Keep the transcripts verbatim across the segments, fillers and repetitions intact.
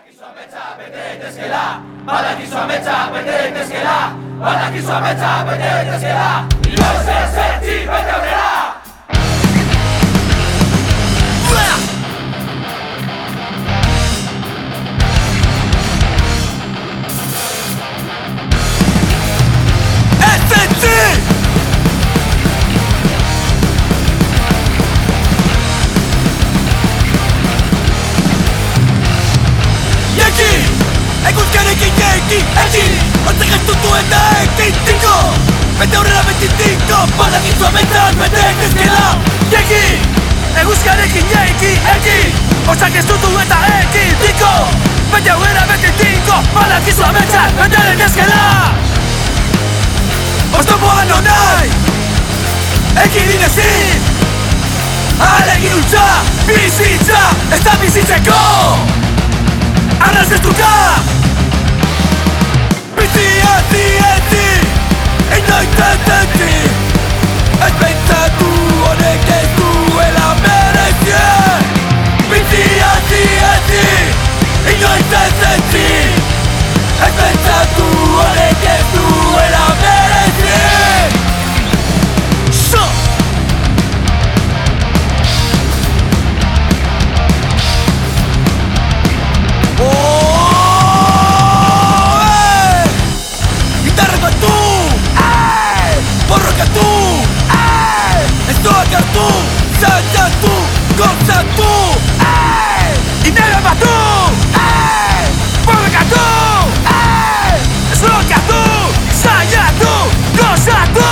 Badakizu ametsa bete daitezkela, badakizu ametsa bete daitezkela, badakizu ametsa bete daitezkela, inoiz ez etzi bete aurrera. Ez etzi! Eguzkarekin jeiki, egin Hortzak ez dutu eta egin tinko Bete aurrera beti tinko Badakizu ametsak bete daitezkela Jeiki, eguzkarekin jeiki, egin Hortzak ez dutu eta egin tinko Bete aurrera beti tinko Badakizu ametsak bete daitezkela Oztopoa nonai Egin inezin Ahalegin ultsa, bizitza Ez da bizitzeko Arraz ez duka Bizi ezi ezi Inoiz ez ezi Ez pentsatu honek ez duela merezien Bizi ezi ezi Inoiz ez ezi Ez pentsatu honek ez duela merezien So! Borrokatu, estoak hartu, zaitatu, gozatu Inele batu, borrokatu, estoakatu, zaitatu, gozatu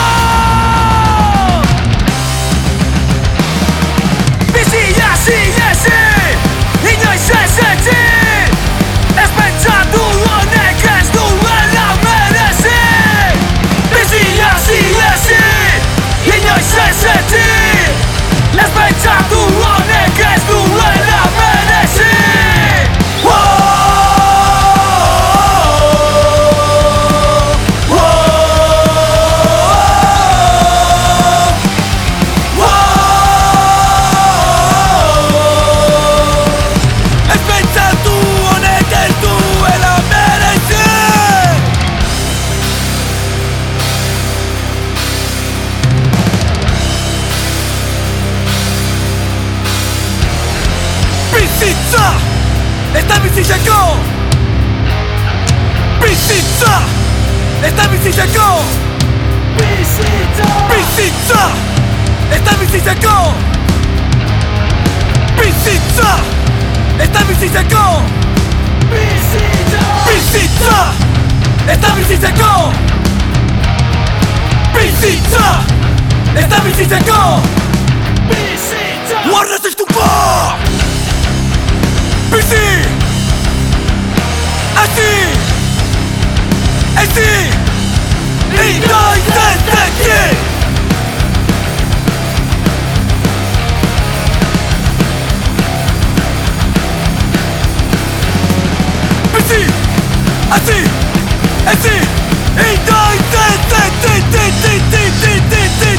Bizi hasi ezi, inoiz ez etzi Ez pentsatu honek ez duela merezi Bizi hasi ezi Inoiz ez etzi Ez pentsatu honek ez duela merezi Ez pentsatu honek ez duela merezi Bizitza! Ez da bizitzeko! Bizitza! Ez da bizitzeko! Bizitza! Bizitza! Ez da bizitzeko! Bizitza! Ez da bizitzeko! Bizitza! Bizitza! Ez da bizitzeko! Bizitza! Ez da bizitzeko! Bizitza! Guardas ez duko! Bizi! Ezi! Ezi! Inoiz ez ezi! Bizi! Ezi! Ezi! Inoiz ez ezi!